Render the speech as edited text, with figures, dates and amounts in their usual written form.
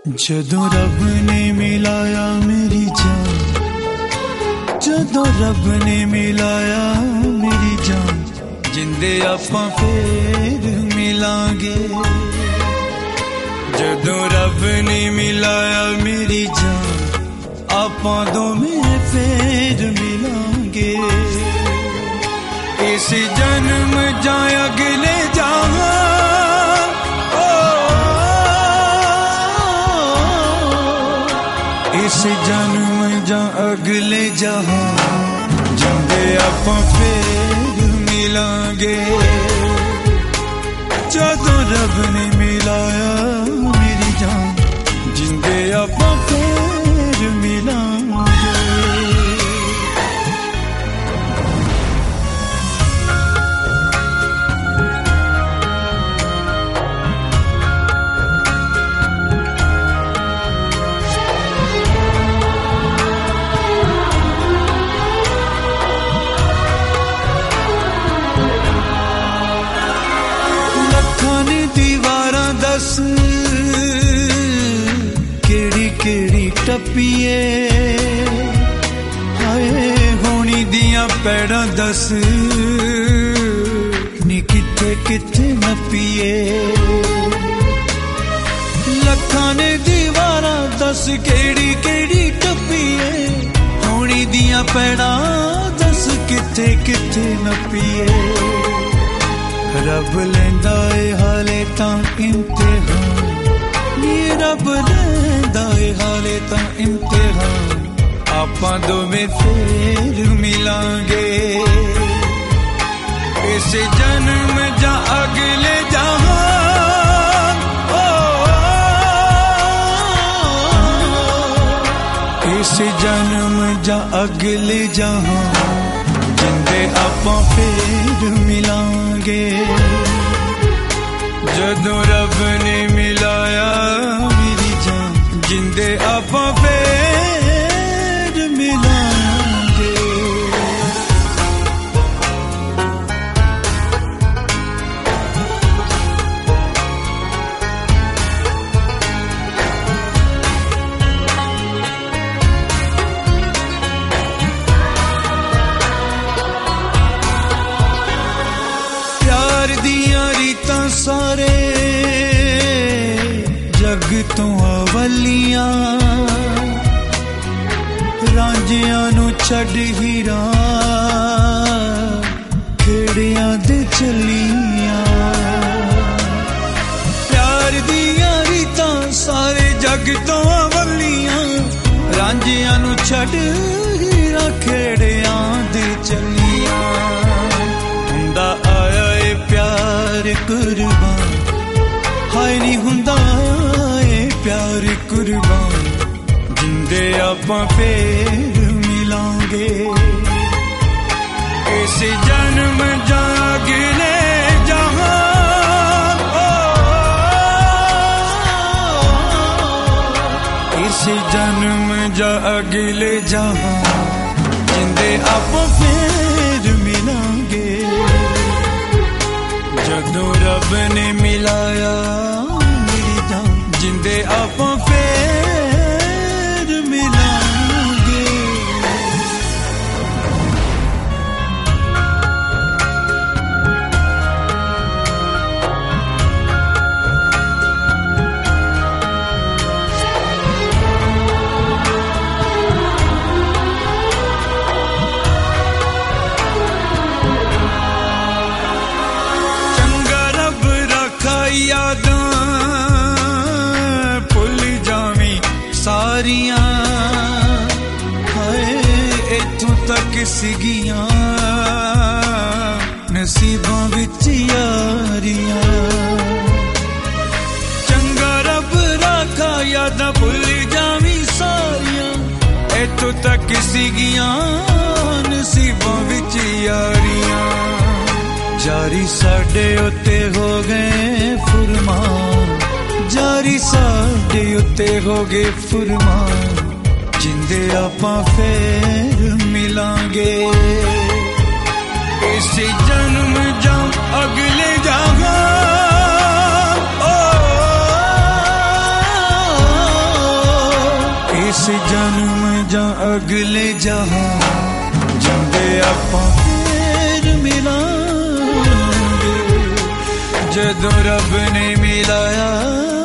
जदों रब ने मिलाया मेरी जान, जदों रब ने मिलाया मेरी जान, जिंदे आपां फेर मिलांगे। जदों रब ने मिलाया मेरी जान, आपां दोवें फेर मिलांगे। इस जन्म जां अगले जहां, इस जन्म जां अगले जहां, जिंदे आपां फेर मिलांगे। जदों रब ने मिलाया मेरी जान, जिंदे आपां फेर मिलांगे। दस केड़ी केड़ी टप्पीए, हाय होनी दियां पैड़ां दस नी किथे किथे नप्पीए। लखां ने दीवारां दस केड़ी केड़ी टप्पीए, होनी दियां पैड़ां दस किथे किथे नप्पीए। रब लेंदा ए हाले तां इम्तिहान, ये रब लेंदा ए हाले तां इम्तिहान, आपां दोवें फेर मिलांगे। इस जन्म जां अगले जहां, इस जन्म जां अगले जहां, जिंदे आपां फेर मिलांगे। जदों रब ने मिलाया मेरी जान, जिंदे आपां फेर मिलांगे। सारे जग तो अवलियां, रांझियां नू छड़ हीरा खेड़ियां दे चलियां। प्यार दियां रीतां सारे जग तो अवलियां, रांझियां नू छड़ हीरा खेड़ियां दे चलियां। हुंदा आया ए प्यार कुर्बान, हाय नी हुंदा ए प्यार कुर्बान, जिंदे आपां फेर मिलांगे। इस जन्म जां अगले जहां, इस जन्म जां अगले जहां, जिंदे आपां फेर मिलांगे। जदों रब ने मिलाया मेरी जान, जिंदे आपां फेर मिलांगे। यादां भुल जावीं सारियां, हाय इत्थों तक सीगियां नसीबां विच यारियां। चंगा रब राखा यादां भुल जावीं सारियां, इत्थों तक सीगियां नसीबां विच यारियां। जारी साडे उत्ते हो गए फुरमान, जारी साडे उत्ते हो गए फुरमान, जिंदे आपां फेर मिलांगे। इस जन्म जां अगले जहां, इस जन्म जा अगले जहां जंदे आपां फिर मिलांगे जदों रब ने मिलाया